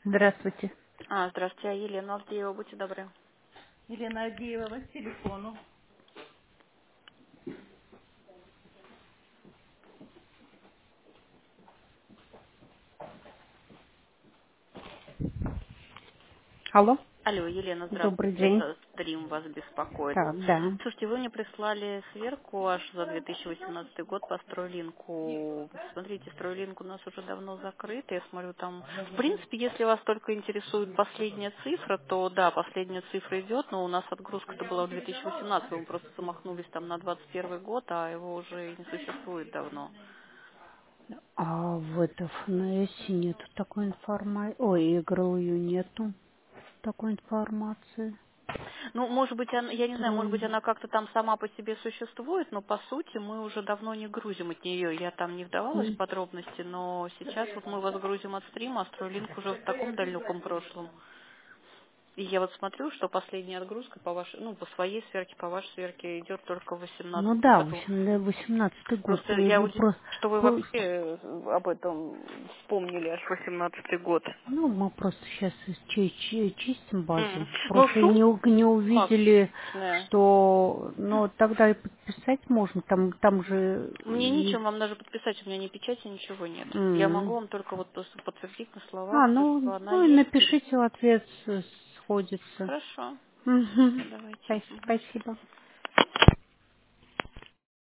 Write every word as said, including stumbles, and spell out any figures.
Здравствуйте. А, здравствуйте, а Елена Авдеева, будьте добры. Елена Агеева, вас к телефону. Алло, Алло, Елена, добрый здравствуйте, день. это Стрим вас беспокоит. Так, да. Слушайте, вы мне прислали сверку аж за две тысячи восемнадцатый год по Стройлинку. Смотрите, Стройлинк у нас уже давно закрыт, я смотрю там... В принципе, если вас только интересует последняя цифра, то да, последняя цифра идет, но у нас отгрузка-то была в две тысячи восемнадцатом, мы просто замахнулись там на двадцать первый год, а его уже и не существует давно. А в это ФНС нету такой информации. Ой, ИГРЛЮ нету такой информации. Ну, может быть, она, я не знаю, может быть, Строим. она как-то там сама по себе существует, но по сути мы уже давно не грузим от нее. Я там не вдавалась в М. подробности, но сейчас вот мы вас грузим от стрима, а Стройлинк уже в таком далеком прошлом. И я вот смотрю, что последняя отгрузка по вашей, ну, по своей сверке, по вашей сверке идет только в Ну восемнадцатом да, году. восемнадцатый год. Просто Вы, я вы удивилась, про- что вы вы- вообще э, об этом вспомнили аж восемнадцатый год. ну, мы просто сейчас чистим базу. М. Ну, Просто сумма не, у- не увидели, фактичная. что... Ну, тогда и подписать можно. Там, там же... Мне нечем вам даже подписать, у меня ни печати, ничего нет. Я М. могу вам только вот просто подтвердить на А, словах, то, ну, что она ну и есть. И... напишите в ответ, с- сходится. Хорошо. Мгм. Давайте. Спа- Мгм. Спасибо.